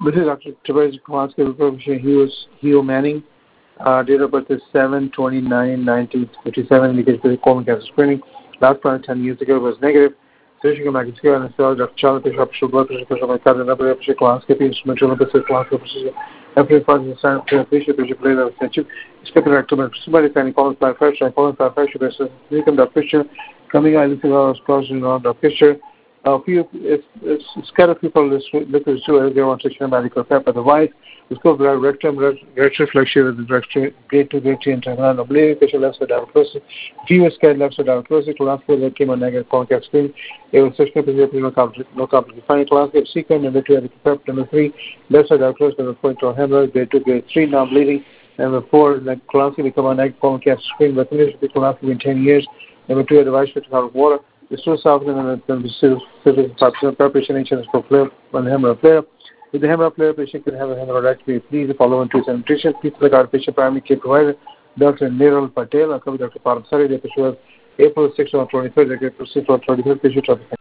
This is Dr. Tobias Kowalski. He was Hugh Manning. Date of birth is 7/29/1957. Indicated for colon cancer screening. Last time 10 years ago was negative. Searching a magnetic and cell, Dr. Charlie Bishop, blood pressure, my cousin, number of Kowalski, instrumental, Kowalski, every part of the sign of Bishop, later of Statue, expected rectum, somebody can call it by fresh, I call it by fresh, become the picture, coming out, looking out, crossing around the picture. It's kind of people look at it, they want to show medical prep, otherwise, it's called rectum, retroflexion, with the rectum, grade 2, grade 3, and terminal oblique, patient left side diagnosis. Few scared left side diagnosis, class 4 that came on negative contact screen. It was session no complicated. Final class, sequence, number 2, prep, number 3, left side diagnosis, number 4, to hemorrhage, grade 2, grade 3, now bleeding. Number 4, like class become a negative contact screen, but finished with class within 10 years. Number 2, advice to have water. The still softening and the preparation is for flare and hemorrhage flare. With the hemorrhage flare, patient can have a hemorrhagectomy. Please follow and treat nutrition. Please select our patient primary care provider, Dr. Niral Patel, Dr. Paramsari, April 6 or 23rd, April 6 or 23rd, patient